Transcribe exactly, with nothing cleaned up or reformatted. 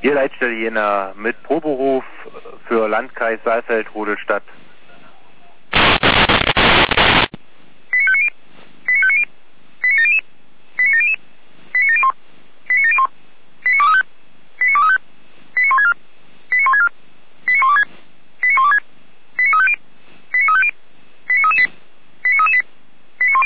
Ihr Leitstelle Jena mit Proberuf für Landkreis Saalfeld-Rudolstadt